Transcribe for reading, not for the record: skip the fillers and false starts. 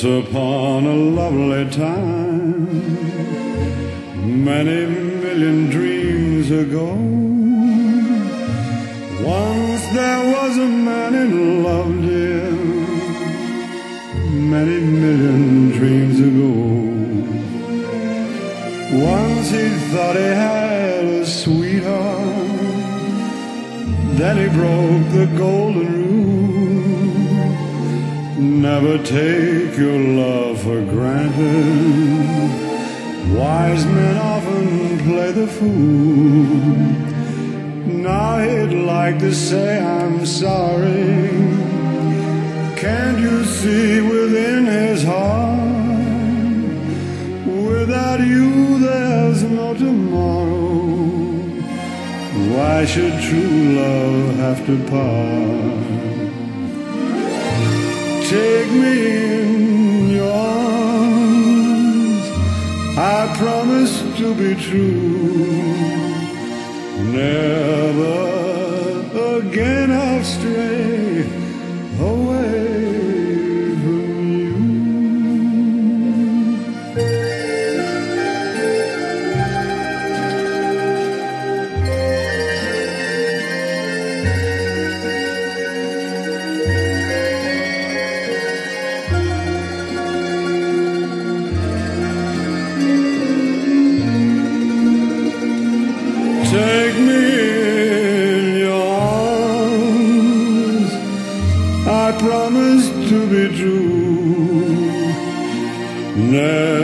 Once upon a lovely time, many million dreams ago, once there was a man in love, dear, many million dreams ago. Once he thought he had a sweetheart, then he broke the golden rule: never take your love for granted. Wise men often play the fool. Now he'd like to say, I'm sorry. Can't you see within his heart, without you there's no tomorrow? Why should true love have to part? Take me in your arms, I promise to be true. Never again I'll stray away from you. Take me in your arms, I promise to be true. Never